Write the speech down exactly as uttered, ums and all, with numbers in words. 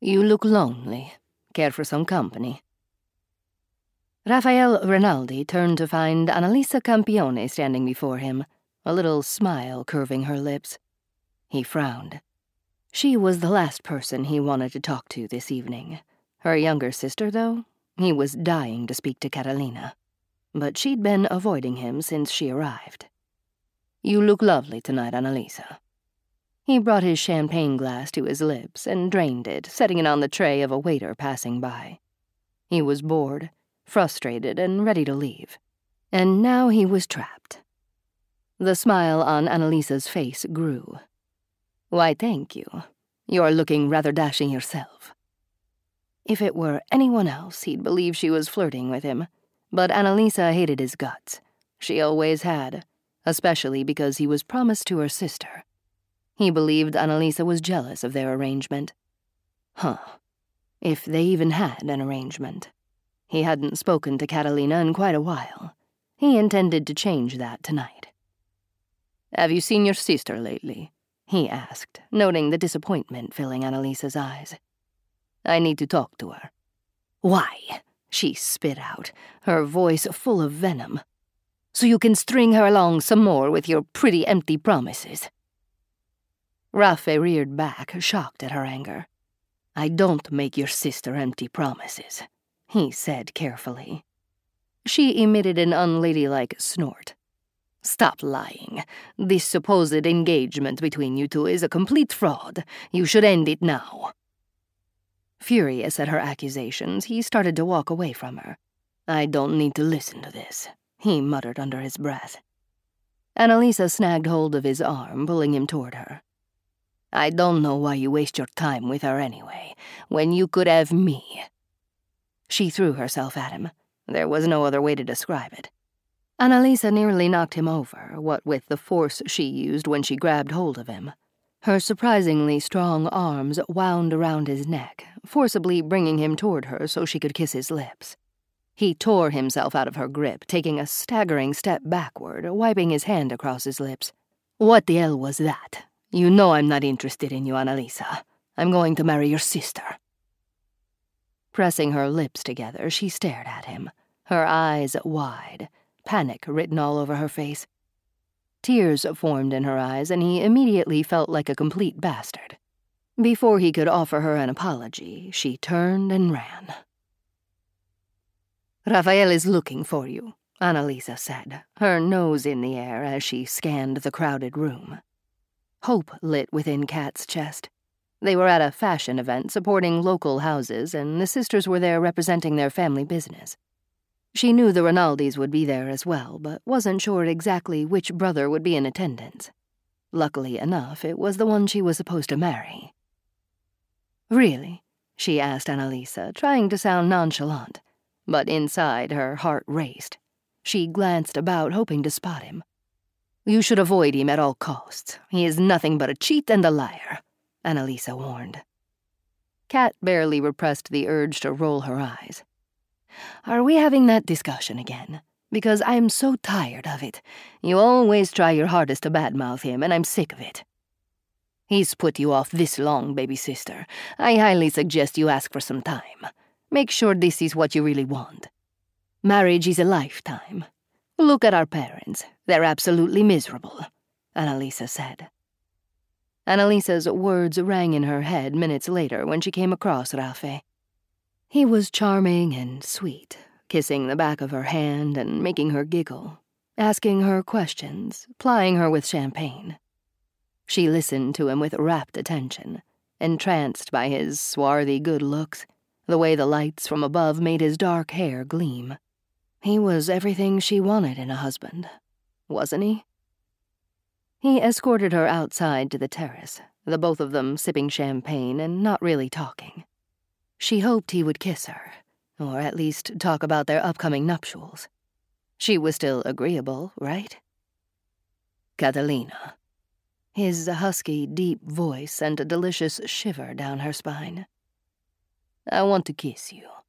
You look lonely. Care for some company?" Rafael Rinaldi turned to find Annalisa Campione standing before him, a little smile curving her lips. He frowned. She was the last person he wanted to talk to this evening. Her younger sister, though, he was dying to speak to Catalina. But she'd been avoiding him since she arrived. "You look lovely tonight, Annalisa." He brought his champagne glass to his lips and drained it, setting it on the tray of a waiter passing by. He was bored, frustrated, and ready to leave. And now he was trapped. The smile on Annalisa's face grew. "Why, thank you. You're looking rather dashing yourself." If it were anyone else, he'd believe she was flirting with him. But Annalisa hated his guts. She always had, especially because he was promised to her sister. He believed Annalisa was jealous of their arrangement. Huh. If they even had an arrangement. He hadn't spoken to Catalina in quite a while. He intended to change that tonight. "Have you seen your sister lately?" he asked, noting the disappointment filling Annalisa's eyes. "I need to talk to her." "Why?" she spit out, her voice full of venom. "So you can string her along some more with your pretty empty promises." Raffe reared back, shocked at her anger. "I don't make your sister empty promises," he said carefully. She emitted an unladylike snort. "Stop lying. This supposed engagement between you two is a complete fraud. You should end it now." Furious at her accusations, he started to walk away from her. "I don't need to listen to this," he muttered under his breath. Annalisa snagged hold of his arm, pulling him toward her. "I don't know why you waste your time with her anyway, when you could have me." She threw herself at him. There was no other way to describe it. Annalisa nearly knocked him over, what with the force she used when she grabbed hold of him. Her surprisingly strong arms wound around his neck, forcibly bringing him toward her so she could kiss his lips. He tore himself out of her grip, taking a staggering step backward, wiping his hand across his lips. "What the hell was that? You know I'm not interested in you, Annalisa. I'm going to marry your sister." Pressing her lips together, she stared at him, her eyes wide, panic written all over her face. Tears formed in her eyes, and he immediately felt like a complete bastard. Before he could offer her an apology, she turned and ran. "Rafael is looking for you," Annalisa said, her nose in the air as she scanned the crowded room. Hope lit within Kat's chest. They were at a fashion event supporting local houses, and the sisters were there representing their family business. She knew the Rinaldis would be there as well, but wasn't sure exactly which brother would be in attendance. Luckily enough, it was the one she was supposed to marry. "Really?" she asked Annalisa, trying to sound nonchalant, but inside her heart raced. She glanced about, hoping to spot him. "You should avoid him at all costs. He is nothing but a cheat and a liar," Annalisa warned. Kat barely repressed the urge to roll her eyes. "Are we having that discussion again? Because I'm so tired of it. You always try your hardest to badmouth him, and I'm sick of it." "He's put you off this long, baby sister. I highly suggest you ask for some time. Make sure this is what you really want. Marriage is a lifetime. Look at our parents. They're absolutely miserable," Annalisa said. Annalisa's words rang in her head minutes later when she came across Raffe. He was charming and sweet, kissing the back of her hand and making her giggle, asking her questions, plying her with champagne. She listened to him with rapt attention, entranced by his swarthy good looks, the way the lights from above made his dark hair gleam. He was everything she wanted in a husband, wasn't he? He escorted her outside to the terrace, the both of them sipping champagne and not really talking. She hoped he would kiss her, or at least talk about their upcoming nuptials. She was still agreeable, right? "Catalina." His husky, deep voice sent a delicious shiver down her spine. "I want to kiss you."